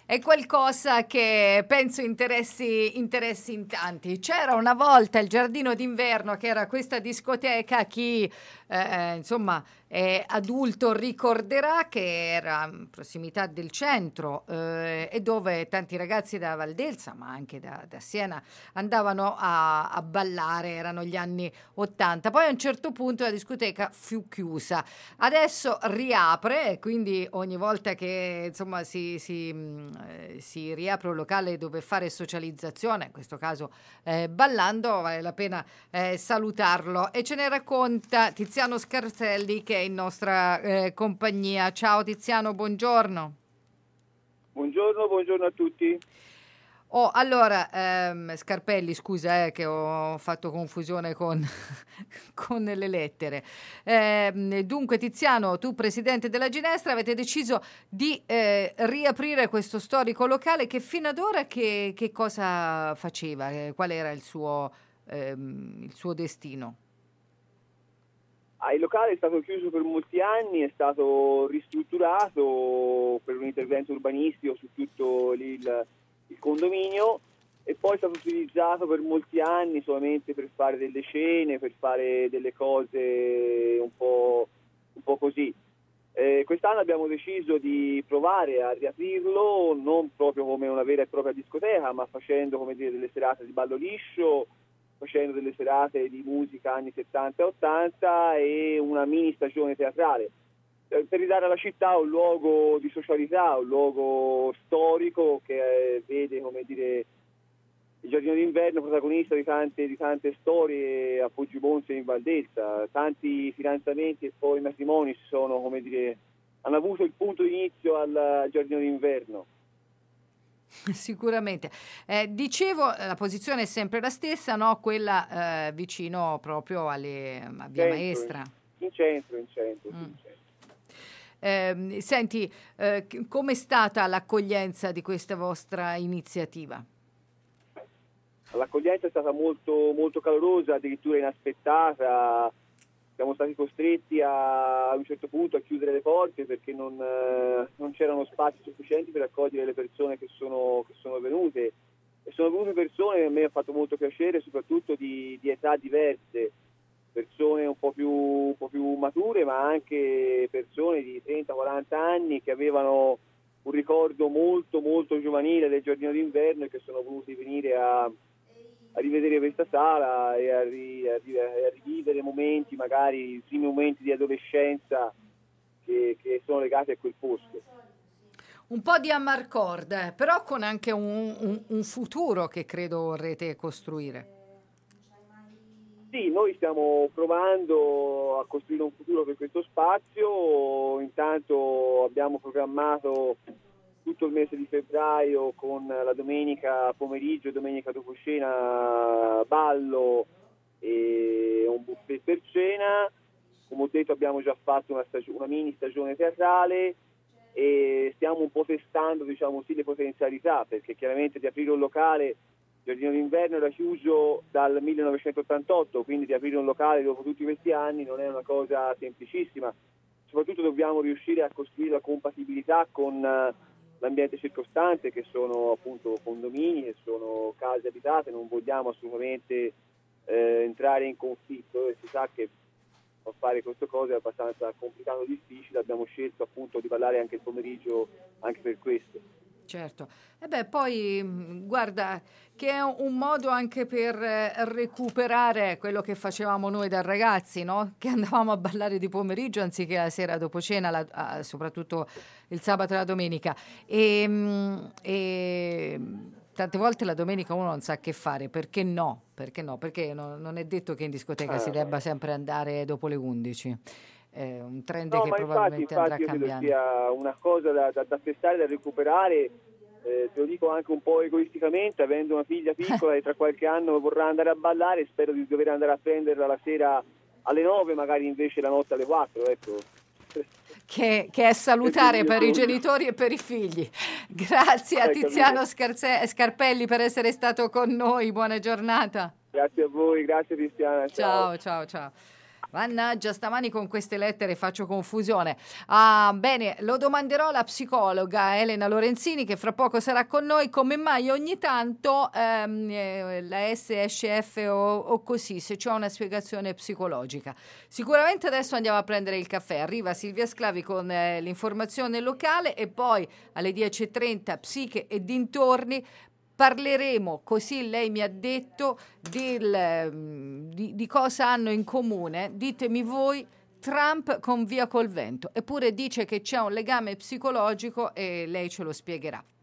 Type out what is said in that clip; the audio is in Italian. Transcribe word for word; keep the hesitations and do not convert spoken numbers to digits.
è qualcosa che penso interessi, interessi in tanti. C'era una volta il Giardino d'Inverno, che era questa discoteca, chi eh, insomma è adulto ricorderà che era in prossimità del centro eh, e dove tanti ragazzi da Valdelsa, ma anche da, da Siena, andavano a, a ballare, erano gli anni ottanta. Poi a un certo punto la discoteca fu chiusa. Adesso riapre e quindi ogni volta che insomma si, si, mh, si riapre un locale dove fare socializzazione, in questo caso eh, ballando, vale la pena eh, salutarlo. E ce ne racconta Tiziano Scarselli, che è in nostra eh, compagnia. Ciao Tiziano, buongiorno. Buongiorno, buongiorno a tutti. Oh, allora, ehm, Scarpelli, scusa eh, che ho fatto confusione con, con le lettere. Ehm, dunque, Tiziano, tu presidente della Ginestra, avete deciso di eh, riaprire questo storico locale che fino ad ora che, che cosa faceva? Eh, qual era il suo, ehm, il suo destino? Ah, il locale è stato chiuso per molti anni, è stato ristrutturato per un intervento urbanistico su tutto il, il condominio e poi è stato utilizzato per molti anni solamente per fare delle cene, per fare delle cose un po', un po' così. Eh, quest'anno abbiamo deciso di provare a riaprirlo, non proprio come una vera e propria discoteca, ma facendo, come dire, delle serate di ballo liscio, facendo delle serate di musica anni settanta e ottanta e una mini stagione teatrale, per ridare alla città un luogo di socialità, un luogo storico che eh, vede, come dire, il Giardino d'Inverno protagonista di tante, di tante storie a Poggibonsi e in Valdelsa. Tanti fidanzamenti e poi matrimoni si sono, come dire, hanno avuto il punto di inizio al Giardino d'Inverno. Sicuramente. Eh, dicevo, la posizione è sempre la stessa, no? Quella eh, vicino proprio alle, a Via Centro, Maestra. In centro, in centro, Mm. sì, in centro. Eh, senti, eh, com'è stata l'accoglienza di questa vostra iniziativa? L'accoglienza è stata molto, molto calorosa, addirittura inaspettata. Siamo stati costretti a, a un certo punto a chiudere le porte perché non, eh, non c'erano spazi sufficienti per accogliere le persone che sono, che sono venute. E sono venute persone che a me ha fatto molto piacere, soprattutto di, di età diverse, persone un po' più, un po' più mature, ma anche persone di trenta quaranta anni che avevano un ricordo molto molto giovanile del Giardino d'Inverno e che sono voluti venire a, a rivedere questa sala e a, ri, a, ri, a rivivere momenti, magari i primi momenti di adolescenza che, che sono legati a quel posto. Un po' di Amarcord, eh, però con anche un, un, un futuro che credo vorrete costruire. Sì, noi stiamo provando a costruire un futuro per questo spazio. Intanto abbiamo programmato tutto il mese di febbraio con la domenica pomeriggio e domenica dopo cena ballo e un buffet per cena. Come ho detto, abbiamo già fatto una, stagio- una mini stagione teatrale e stiamo un po' testando, diciamo sì, le potenzialità, perché chiaramente di aprire un locale, il Giardino d'Inverno era chiuso dal millenovecentottantotto, quindi di aprire un locale dopo tutti questi anni non è una cosa semplicissima. Soprattutto dobbiamo riuscire a costruire la compatibilità con l'ambiente circostante, che sono appunto condomini, che sono case abitate. Non vogliamo assolutamente eh, entrare in conflitto e si sa che fare queste cose è abbastanza complicato e difficile. Abbiamo scelto appunto di parlare anche il pomeriggio anche per questo. Certo. E beh, poi guarda che è un modo anche per recuperare quello che facevamo noi da ragazzi, no? Che andavamo a ballare di pomeriggio anziché la sera dopo cena, la, ah, soprattutto il sabato e la domenica. E, e tante volte la domenica uno non sa che fare, perché no? Perché no? Perché no, non è detto che in discoteca Ah, si debba sempre andare dopo le undici. È un trend no, che ma infatti, probabilmente andrà infatti io credo cambiando. sia una cosa da, da, da testare, da recuperare. Eh, te lo dico anche un po' egoisticamente, avendo una figlia piccola e tra qualche anno vorrà andare a ballare, spero di dover andare a prenderla la sera alle nove, magari invece la notte alle quattro, ecco. Che, che è salutare per i genitori e per i figli. Grazie a Tiziano Scarse- Scarpelli per essere stato con noi, buona giornata. Grazie a voi, grazie Cristiana, ciao. Ciao, ciao, ciao. Mannaggia, stamani con queste lettere faccio confusione. Ah, bene, lo domanderò alla psicologa Elena Lorenzini, che fra poco sarà con noi, come mai ogni tanto ehm, eh, la S esce F o, o così, se c'è una spiegazione psicologica. Sicuramente adesso andiamo a prendere il caffè. Arriva Silvia Sclavi con eh, l'informazione locale e poi alle dieci e trenta Psiche e dintorni. Parleremo, così lei mi ha detto, del, di, di cosa hanno in comune. Ditemi voi, Trump con Via col Vento. Eppure dice che c'è un legame psicologico e lei ce lo spiegherà.